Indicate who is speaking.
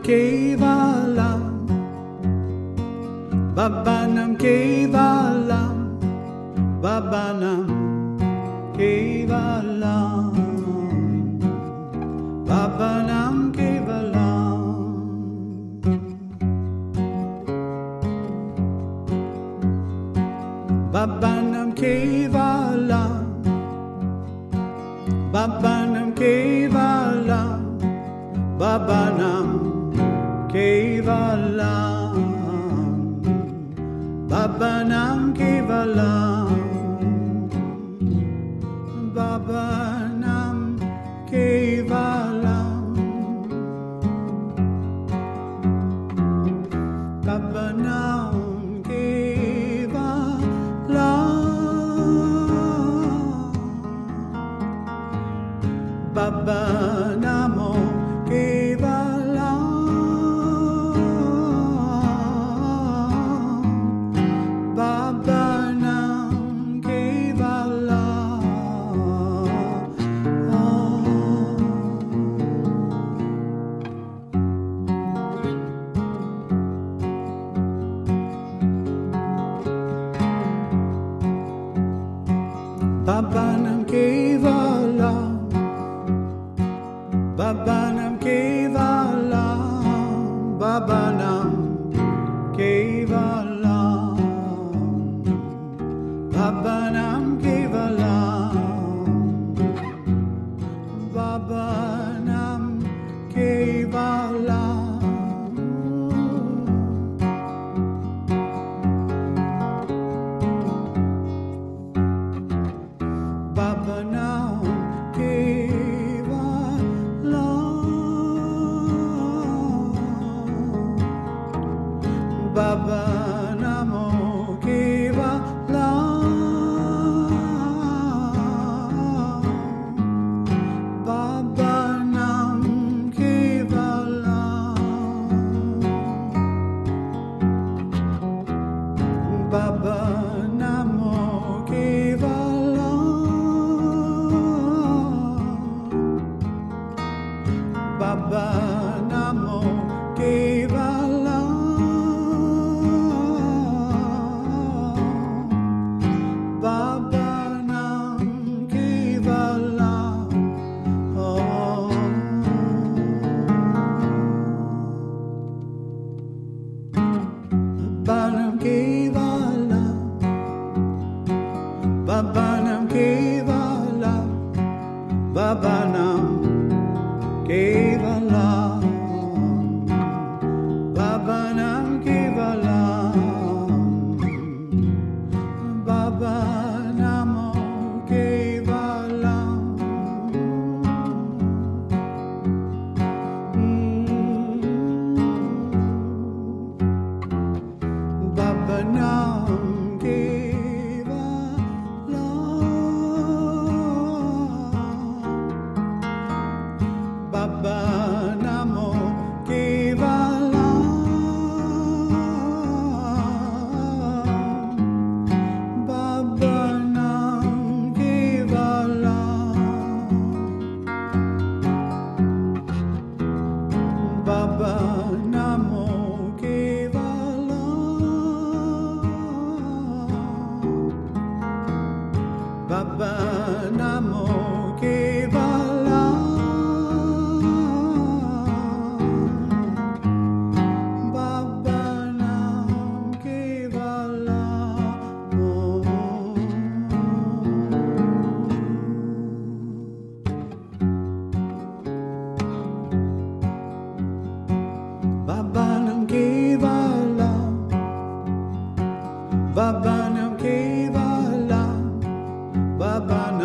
Speaker 1: Kevalam, Babanam Kevalam, Babanam Kevalam, Babanam Kevalam, Babanam Kevalam, Babanam Kevalam, Babanam Kevalam, Babanam Kevalam, Babanam Kevalam, Babanam Kevalam, Babanamo Babanam Kevalam, Babanam Kevalam, Babanam Kevalam, Babanam Kevalam, Babanam Kevalam. Babanam Kevalam, Babanamo Kevalam, Babanam Kevalam, Babanamo Kevalam, Babanamo Kevalam, Babanam Kevalam, oh. Babanam Kevalam, Babanam Kevalam, Babanam Kevalam, Babanam Kevalam, Babanamo Kevalam, Babanam Kevalam, Babanamo Kevalam, Babanam Kevalam, Babanamo Kevalam, Babanamo Kevalam, Babanam Kevalam, oh. Babanam Kevalam, Babanam Kevalam, Babanam